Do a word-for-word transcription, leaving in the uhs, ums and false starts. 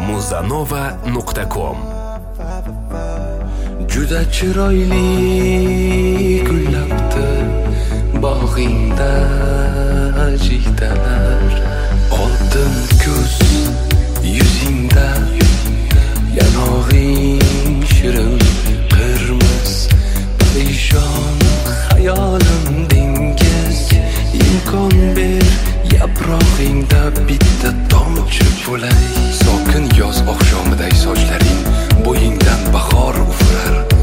muzanova nuqta com. Juda chiroyli gullabdi bog'ingda jigdalar, oltin ko'z yuzingda yanog'ing shirin qirmiz, perishon xayolim dengiz. Imkon ber yaprog'ingda bitta tomchi bo'lay, sokin yoz oqshomiday sochlaring bo'yingdan bahor ufurar.